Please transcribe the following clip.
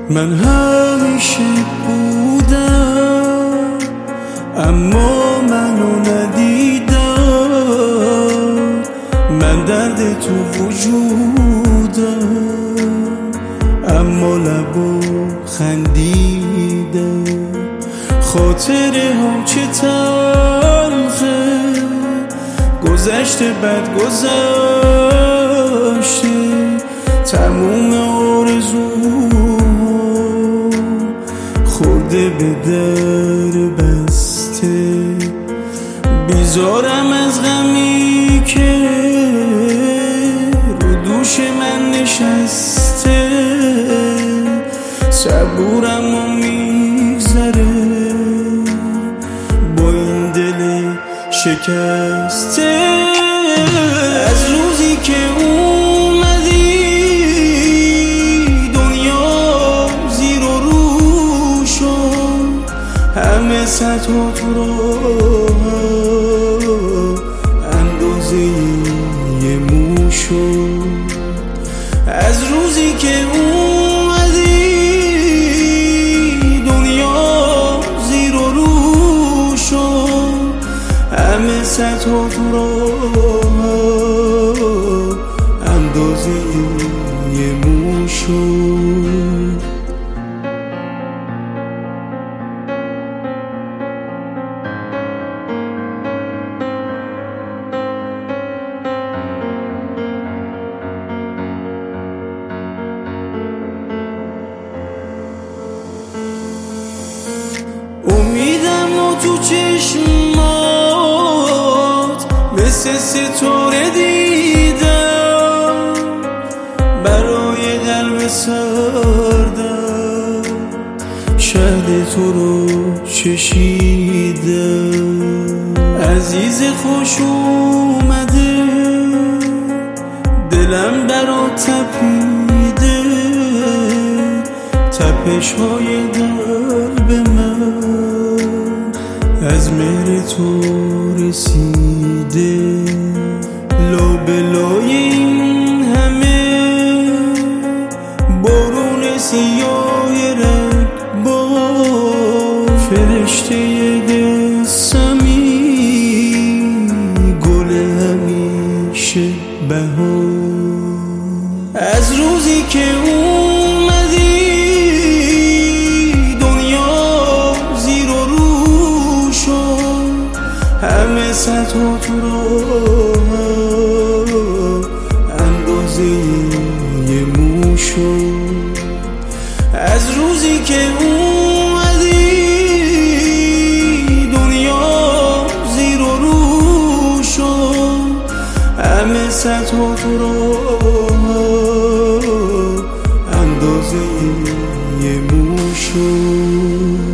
من همیشه بودم اما منو ندیدم، من درد تو وجودم اما لبو خندیدم. خاطره هم چه تلخه، گذشته بد گذشته، تموم آرزوم خورده به در بسته. بیزارم از غمی که رو دوش من نشسته، صبورم و میگذره با این دل شکسته. از روزی که اومدی دنیا زیر و رو شد، همه سطح تو رو اندازه یه مو شد. از روزی که اومدی دنیا زیر و رو شد، همه سطح تو رو اندازه یه مو شد. امیدم و تو چشمات مثل ستاره دیدم، برای قلب سردم شهد تو رو چشیدم. عزیز خوش اومده، دلم برات تپیده، تپش های قلب من از مهر تو رسیده. لابلای این همه بارون سیاه رگبار، فرشته قسمی گل همیشه بهار. از روزی که اومدی دنیا زیر و رو شد، همه سطح تو رو اندازه یه مو شد. از روزی که اومدی دنیا زیر و رو شد، همه سطح تو رو اندازه یه مو شد.